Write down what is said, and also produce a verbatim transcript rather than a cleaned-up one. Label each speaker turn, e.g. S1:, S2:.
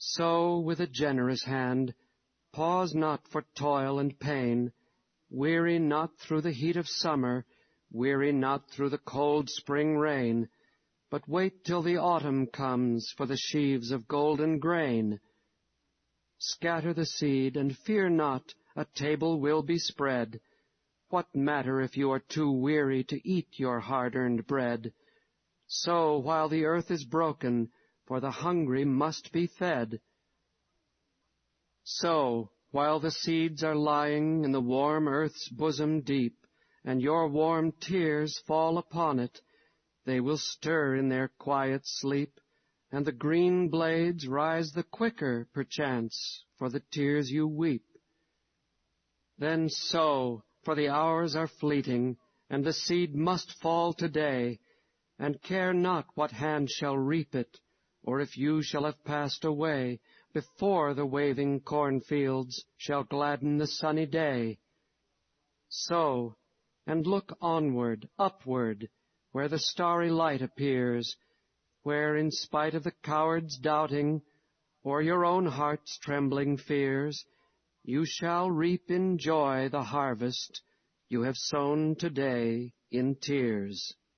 S1: Sow with a generous hand, pause not for toil and pain, weary not through the heat of summer, weary not through the cold spring rain, but wait till the autumn comes for the sheaves of golden grain. Scatter the seed, and fear not, a table will be spread. What matter if you are too weary to eat your hard-earned bread? Sow while the earth is broken, for the hungry must be fed. Sow while the seeds are lying in the warm earth's bosom deep, and your warm tears fall upon it. They will stir in their quiet sleep, and the green blades rise the quicker, perchance, for the tears you weep. Then sow, for the hours are fleeting, and the seed must fall today, and care not what hand shall reap it, or if you shall have passed away before the waving cornfields shall gladden the sunny day. Sow, and look onward, upward, where the starry light appears, where, in spite of the coward's doubting, or your own heart's trembling fears, you shall reap in joy the harvest you have sown today in tears.